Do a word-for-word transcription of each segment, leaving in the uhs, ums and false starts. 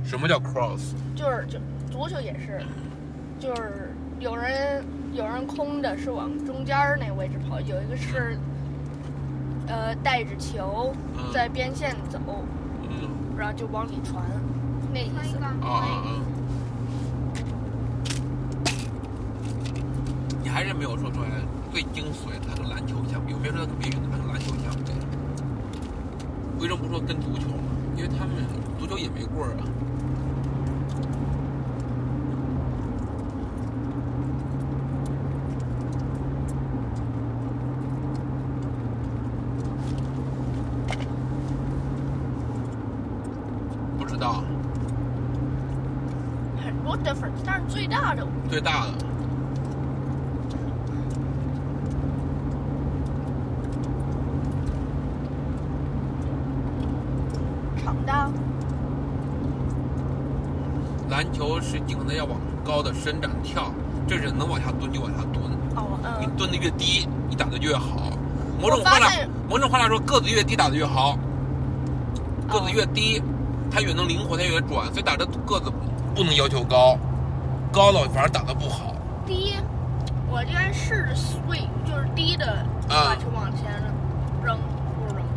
什么叫 cross？ 就是就足球也是，就是有人有人空的是往中间那位置跑，有一个是呃带着球在边线走， 嗯， 然后就往里传，那意思。 啊啊啊！你还是没有说出来最精髓，它跟篮球相比。有别说它跟别运动，它跟篮球相比。为什么不说跟足球呢？因为他们足球也没棍儿啊。不知道。 很多 difference， 但是最大的最大的。篮球是尽可能要往高的伸展跳，这是能往下蹲就往下蹲。 哦，嗯。 你蹲的越低，你打的越好。某种话来，某种话来说，个子越低打的越好。个子越低，它越能灵活，它越转，所以打的个子不能要求高，高了反而打的不好。 低，我应该试着 swing， 就是低的把球往前扔，不扔。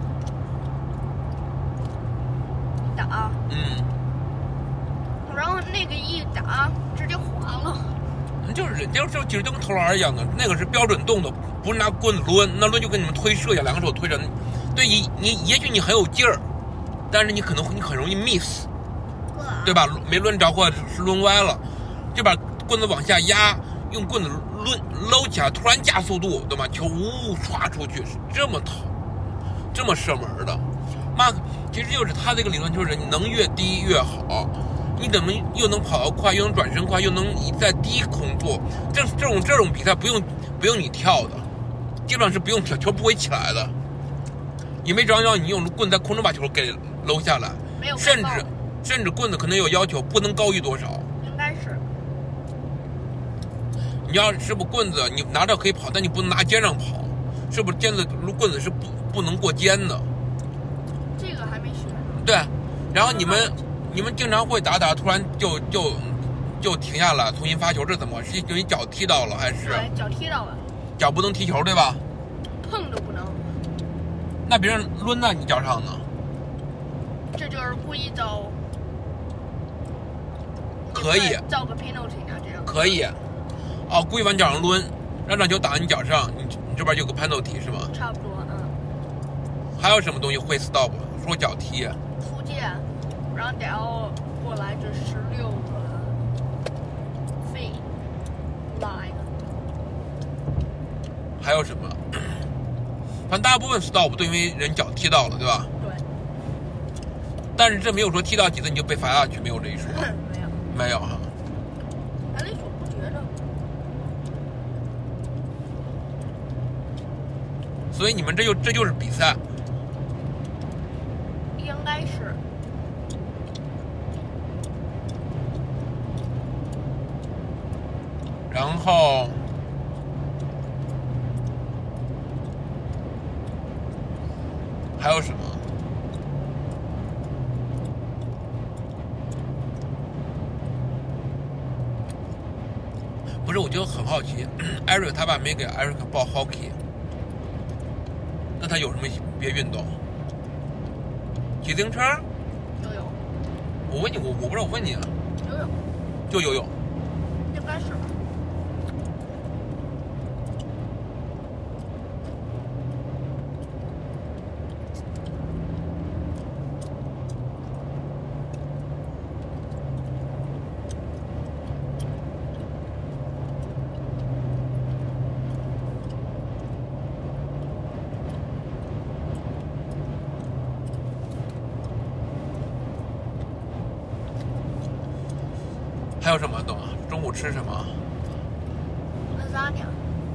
打。嗯。然后那个一打直接滑了， 就是人家就其实就跟投篮一样的，那个是标准动作，不是拿棍子抡，那抡就跟你们推射一样，两个手推着。对，你你也许你很有劲儿，但是你可能你很容易 miss， 对吧？没抡着或者是抡歪了，就把棍子往下压，用棍子抡搂起来，突然加速度，对吧？球呜唰出去，是这么投，这么射门的。Mark 其实就是他这个理论，就是你能越低越好。你怎么又能跑得快，又能转身快，又能在低空做？这这种这种比赛不用不用你跳的，基本上是不用跳，球不会起来的。也没着要你用棍在空中把球给搂下来， 没有， 甚至甚至棍子可能有要求，不能高于多少。 应该是。 你要是不棍子，你拿着可以跑，但你不能拿肩上跑，是不是？尖子棍子是不不能过肩的。 这个还没学。 对，然后你们。你们经常会打打，突然就就就停下来，重新发球，这怎么？是你脚踢到了还是？ 对，脚踢到了。 脚不能踢球，对吧？ 碰都不能。 那别人抡在你脚上呢？ 这就是故意造。 可以。 造个 penalty 啊，这样。 可以。哦，故意往脚上抡，让这球打在你脚上，你你这边有个 penalty 是吗？ 差不多，嗯。 还有什么东西会 stop？ 说脚踢。 突毽。然后得要过来这十六个 feet line。 还有什么？反正大部分 stop 都因为人脚踢到了，对吧？ 对。 但是这没有说踢到几次你就被罚下去，没有这一说。 没有。 没有哈。 哎，那我不觉得。 所以你们这就这就是比赛。 应该是。 然后还有什么？不是，我就很好奇，艾瑞他爸没给艾瑞克报 hockey， 那他有什么别运动？骑自行车？ 游泳。 我问你，我我不知道，我问你啊。 游泳。 就游泳。 应该是。 还有什么东啊？中午吃什么？ 拉扎尼亚。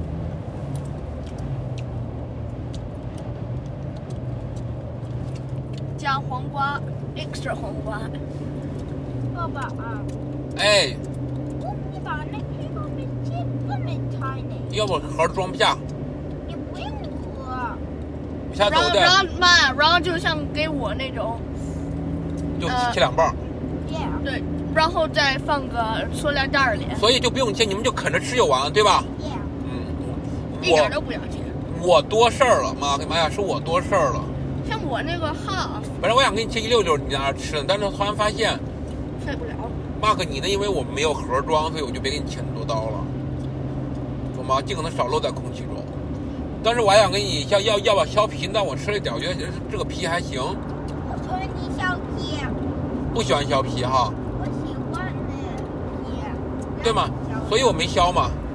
加黄瓜 ，extra 黄瓜。爸爸啊。 哎。 你把那黑豆给这么太呢？ 要不盒装不下。 你不用喝。 下走的。 然后，然后妈，然后就像给我那种。 就切两半。 Yeah. 对，然后再放个塑料袋里。 所以就不用切，你们就啃着吃就完了，对吧？ 嗯，一点都不要切。 我多事儿了，妈妈呀，是我多事儿了。 像我那个哈， 本来我想给你切一溜溜，你在那吃呢，但是突然发现， 切不了。 Mark，你呢？因为我们没有盒装，所以我就别给你切那么多刀了，懂吗？尽可能少露在空气中。但是我还想跟你要要要把削皮，但我吃了一点，我觉得这个皮还行。 我说你削皮。 不喜欢削皮哈。 我喜欢那皮。 对吗？所以我没削嘛。